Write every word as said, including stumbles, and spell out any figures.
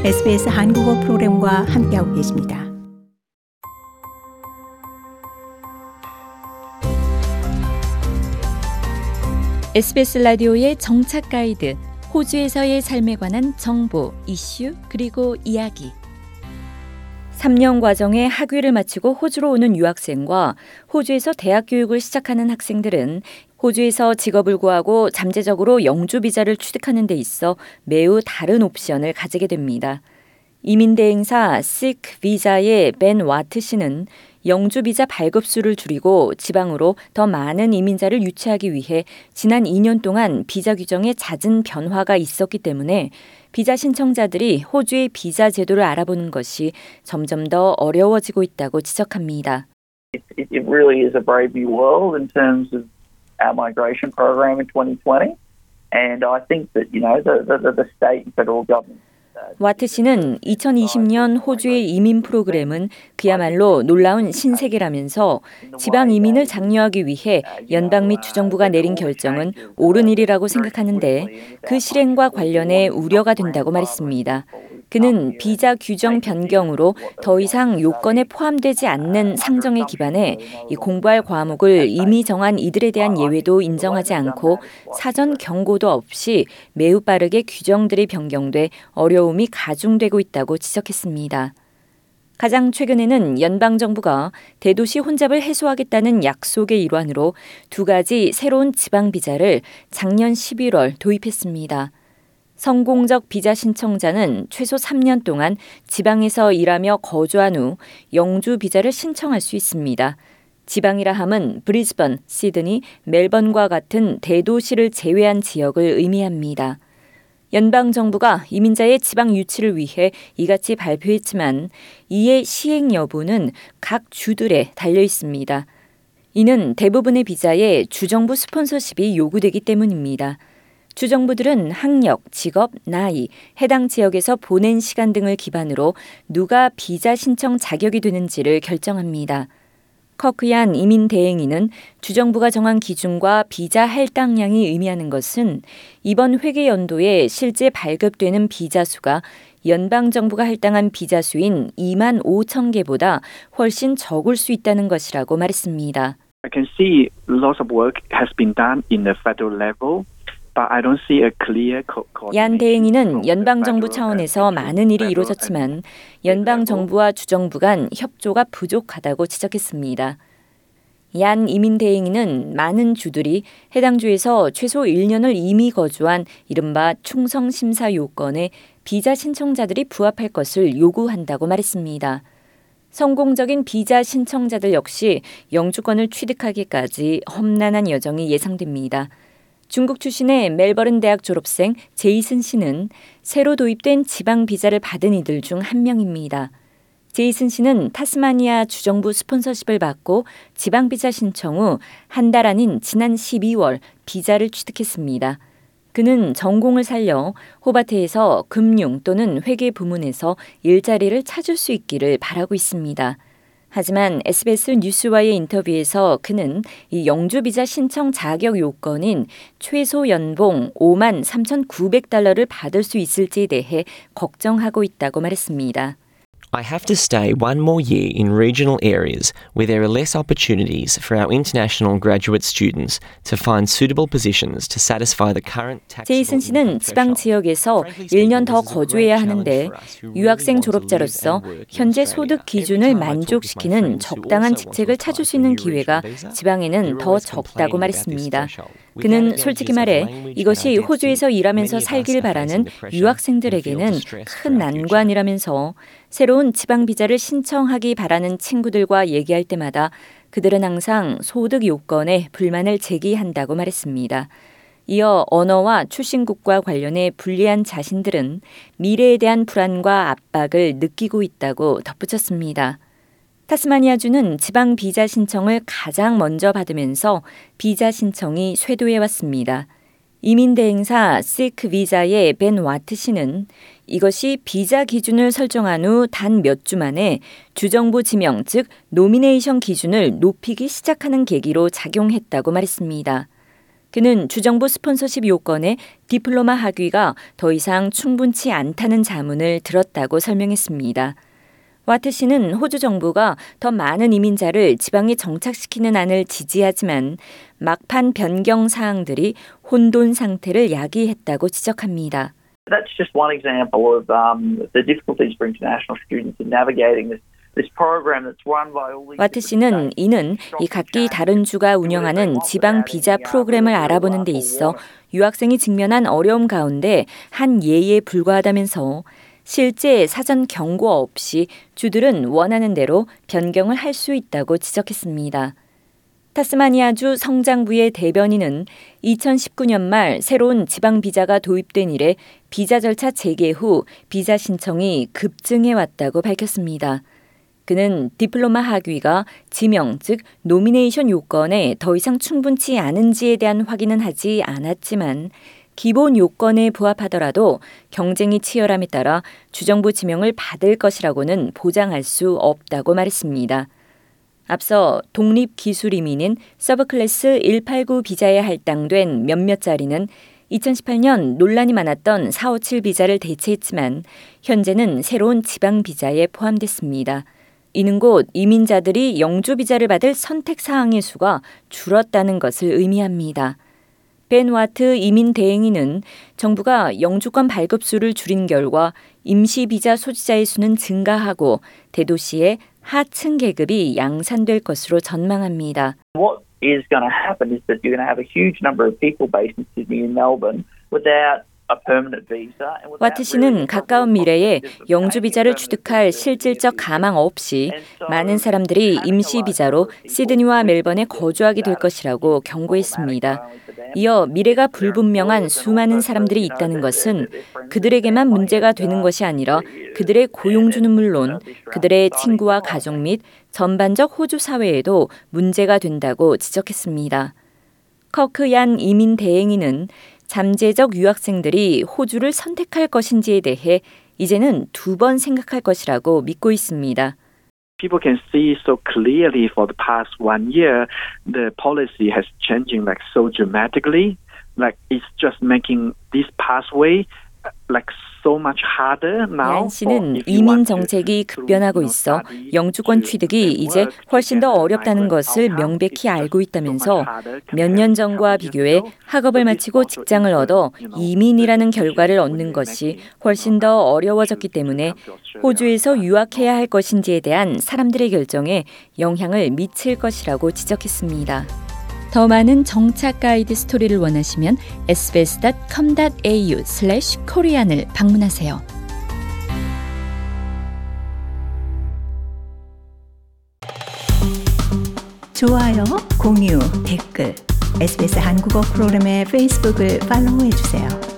에스비에스 한국어 프로그램과 함께하고 계십니다. 에스비에스 라디오의 정착 가이드, 호주에서의 삶에 관한 정보, 이슈, 그리고 이야기. 삼 년 과정의 학위를 마치고 호주로 오는 유학생과 호주에서 대학 교육을 시작하는 학생들은 호주에서 직업을 구하고 잠재적으로 영주 비자를 취득하는 데 있어 매우 다른 옵션을 가지게 됩니다. 이민 대행사 시크 비자의 벤 와트 씨는 영주 비자 발급수를 줄이고 지방으로 더 많은 이민자를 유치하기 위해 지난 이 년 동안 비자 규정에 잦은 변화가 있었기 때문에 비자 신청자들이 호주의 비자 제도를 알아보는 것이 점점 더 어려워지고 있다고 지적합니다. It, it really is a brave new world in terms of our migration program in twenty twenty, and I think that you know the the, the state and federal government. 와트 씨는 이천이십 년 호주의 이민 프로그램은 그야말로 놀라운 신세계라면서 지방 이민을 장려하기 위해 연방 및 주정부가 내린 결정은 옳은 일이라고 생각하는데 그 실행과 관련해 우려가 된다고 말했습니다. 그는 비자 규정 변경으로 더 이상 요건에 포함되지 않는 상정에 기반해 이 공부할 과목을 이미 정한 이들에 대한 예외도 인정하지 않고 사전 경고도 없이 매우 빠르게 규정들이 변경돼 어려움이 가중되고 있다고 지적했습니다. 가장 최근에는 연방정부가 대도시 혼잡을 해소하겠다는 약속의 일환으로 두 가지 새로운 지방 비자를 작년 십일월 도입했습니다. 성공적 비자 신청자는 최소 삼 년 동안 지방에서 일하며 거주한 후 영주 비자를 신청할 수 있습니다. 지방이라 함은 브리즈번, 시드니, 멜번과 같은 대도시를 제외한 지역을 의미합니다. 연방정부가 이민자의 지방 유치를 위해 이같이 발표했지만 이의 시행 여부는 각 주들에 달려 있습니다. 이는 대부분의 비자에 주정부 스폰서십이 요구되기 때문입니다. 주정부들은 학력, 직업, 나이, 해당 지역에서 보낸 시간 등을 기반으로 누가 비자 신청 자격이 되는지를 결정합니다. 커크얀 이민 대행인은 주정부가 정한 기준과 비자 할당량이 의미하는 것은 이번 회계 연도에 실제 발급되는 비자 수가 연방정부가 할당한 비자 수인 이만 오천 개보다 훨씬 적을 수 있다는 것이라고 말했습니다. I can see lots of work has been done in the federal level. 얀 대행인은 연방정부 차원에서 많은 일이 이루어졌지만 연방정부와 주정부 간 협조가 부족하다고 지적했습니다. 얀 이민 대행인은 많은 주들이 해당 주에서 최소 일 년을 이미 거주한 이른바 충성심사 요건에 비자 신청자들이 부합할 것을 요구한다고 말했습니다. 성공적인 비자 신청자들 역시 영주권을 취득하기까지 험난한 여정이 예상됩니다. 중국 출신의 멜버른 대학 졸업생 제이슨 씨는 새로 도입된 지방 비자를 받은 이들 중 한 명입니다. 제이슨 씨는 타스마니아 주정부 스폰서십을 받고 지방 비자 신청 후 한 달 아닌 지난 십이월 비자를 취득했습니다. 그는 전공을 살려 호바트에서 금융 또는 회계 부문에서 일자리를 찾을 수 있기를 바라고 있습니다. 하지만 에스비에스 뉴스와의 인터뷰에서 그는 이 영주 비자 신청 자격 요건인 최소 연봉 오만 삼천구백 달러를 받을 수 있을지에 대해 걱정하고 있다고 말했습니다. I have to stay one more year in regional areas where there are less opportunities for our international graduate students to find suitable positions to satisfy the current taxable 제이슨 씨는 지방 지역에서 일 년 더 거주해야 하는데 유학생 졸업자로서 현재 소득 기준을 만족시키는 적당한 직책을 찾을 수 있는 기회가 지방에는 더 적다고 말했습니다. 그는 솔직히 말해 이것이 호주에서 일하면서 살길 바라는 유학생들에게는 큰 난관이라면서 새로운 지방 비자를 신청하기 바라는 친구들과 얘기할 때마다 그들은 항상 소득 요건에 불만을 제기한다고 말했습니다. 이어 언어와 출신국과 관련해 불리한 자신들은 미래에 대한 불안과 압박을 느끼고 있다고 덧붙였습니다. 타스마니아주는 지방 비자 신청을 가장 먼저 받으면서 비자 신청이 쇄도해 왔습니다. 이민 대행사 시크 비자의 벤 와트 씨는 이것이 비자 기준을 설정한 후 단 몇 주 만에 주정부 지명, 즉 노미네이션 기준을 높이기 시작하는 계기로 작용했다고 말했습니다. 그는 주정부 스폰서십 요건에 디플로마 학위가 더 이상 충분치 않다는 자문을 들었다고 설명했습니다. 와트 씨는 호주 정부가 더 많은 이민자를 지방에 정착시키는 안을 지지하지만 막판 변경 사항들이 혼돈 상태를 야기했다고 지적합니다. That's just one example of um, the difficulties for international students in navigating this. 와트 씨는 이는 이 각기 다른 주가 운영하는 지방 비자 프로그램을 알아보는 데 있어 유학생이 직면한 어려움 가운데 한 예에 불과하다면서 실제 사전 경고 없이 주들은 원하는 대로 변경을 할 수 있다고 지적했습니다. 타스마니아주 성장부의 대변인은 이천십구 년 말 새로운 지방 비자가 도입된 이래 비자 절차 재개 후 비자 신청이 급증해 왔다고 밝혔습니다. 그는 디플로마 학위가 지명, 즉 노미네이션 요건에 더 이상 충분치 않은지에 대한 확인은 하지 않았지만 기본 요건에 부합하더라도 경쟁이 치열함에 따라 주정부 지명을 받을 것이라고는 보장할 수 없다고 말했습니다. 앞서 독립기술이민인 서브클래스 일팔구 비자에 할당된 몇몇 자리는 이천십팔 년 논란이 많았던 사오칠 비자를 대체했지만 현재는 새로운 지방 비자에 포함됐습니다. 이는 곧 이민자들이 영주 비자를 받을 선택 사항의 수가 줄었다는 것을 의미합니다. 벤 와트 이민 대행인은 정부가 영주권 발급수를 줄인 결과 임시 비자 소지자의 수는 증가하고 대도시의 하층 계급이 양산될 것으로 전망합니다. What is going to happen is that you're going to have a huge number of people based in Sydney and Melbourne without 와트 씨는 가까운 미래에 영주 비자를 취득할 실질적 가망 없이 많은 사람들이 임시 비자로 시드니와 멜번에 거주하게 될 것이라고 경고했습니다. 이어 미래가 불분명한 수많은 사람들이 있다는 것은 그들에게만 문제가 되는 것이 아니라 그들의 고용주는 물론 그들의 친구와 가족 및 전반적 호주 사회에도 문제가 된다고 지적했습니다. 커크 얀 이민 대행인은 잠재적 유학생들이 호주를 선택할 것인지에 대해 이제는 두 번 생각할 것이라고 믿고 있습니다. People can see so clearly for the past one year, the policy has changing like so dramatically, like it's just making this pathway like so much harder now. 얀 씨는 이민 정책이 급변하고 있어 영주권 취득이 이제 훨씬 더 어렵다는 것을 명백히 알고 있다면서 몇 년 전과 비교해 학업을 마치고 직장을 얻어 이민이라는 결과를 얻는 것이 훨씬 더 어려워졌기 때문에 호주에서 유학해야 할 것인지에 대한 사람들의 결정에 영향을 미칠 것이라고 지적했습니다. 더 많은 정착 가이드 스토리를 원하시면 에스비에스 닷 컴 닷 에이유 슬래시 코리안을 방문하세요. 좋아요, 공유, 댓글, 에스비에스 한국어 프로그램의 페이스북을 팔로우해주세요.